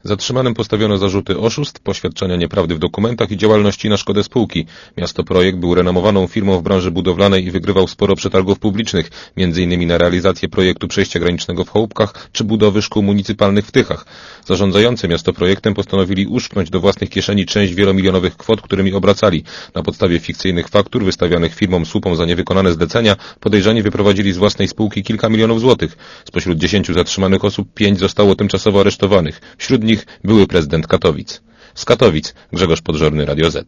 Zatrzymanym postawiono zarzuty oszustw, poświadczenia nieprawdy w dokumentach i działalności na szkodę spółki. Miasto Projekt był renomowaną firmą w branży budowlanej i wygrywał sporo przetargów publicznych, m.in. na realizację projektu przejścia granicznego w Chołupkach czy budowy szkół municypalnych w Tychach. Zarządzający Miasto Projektem postanowili uszczknąć do własnych kieszeni część wielomilionowych kwot, którymi obracali. Na podstawie fikcyjnych faktur wystawianych firmom słupom za niewykonane zlecenia podejrzani wyprowadzili z własnej spółki kilka milionów złotych. Spośród 10 zatrzymanych osób 5 zostało tymczasowo aresztowanych. Wśród nich były prezydent Katowic. Z Katowic Grzegorz Podżorny, Radio Z.